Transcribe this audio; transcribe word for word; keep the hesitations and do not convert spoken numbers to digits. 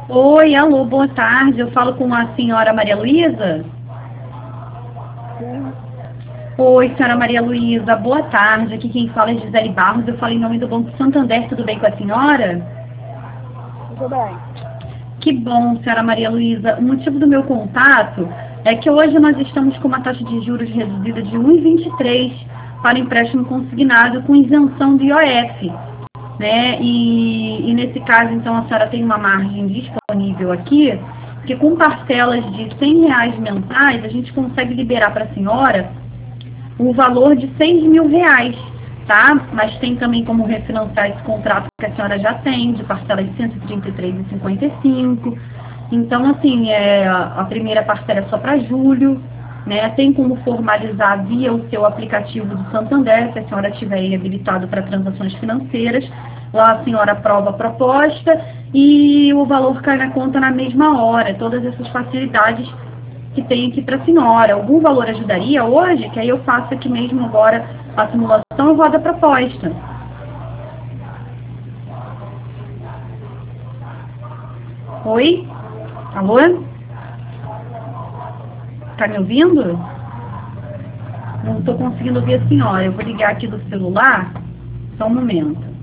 Oi, alô, boa tarde. Eu falo com a senhora Maria Luísa? Sim, Oi, senhora Maria Luísa, boa tarde. Aqui quem fala é Gisele Barros. Eu falo em nome do Banco Santander. Tudo bem com a senhora? tudo bem. Que bom, senhora Maria Luísa. O motivo do meu contato é que hoje nós estamos com uma taxa de juros reduzida de um vírgula vinte e três para empréstimo consignado com isenção do I O F. Né? E, e nesse caso, então, a senhora tem uma margem disponível aqui, que com parcelas de cem reais mensais, a gente consegue liberar para a senhora o valor de seis mil reais, tá? Mas tem também como refinanciar esse contrato que a senhora já tem, de parcela de cento e trinta e três reais e cinquenta e cinco centavos. Então, assim, é, a primeira parcela é só para julho, né? Tem como formalizar via o seu aplicativo do Santander, se a senhora tiver aí habilitado para transações financeiras. Lá a senhora aprova a proposta e o valor cai na conta na mesma hora. Todas essas facilidades que tem aqui para a senhora. Algum valor ajudaria hoje? Que aí eu faço aqui mesmo agora a simulação e rodo a proposta. Oi? Alô? Tá me ouvindo? Não estou conseguindo ouvir a senhora. Eu vou ligar aqui do celular. Só um momento.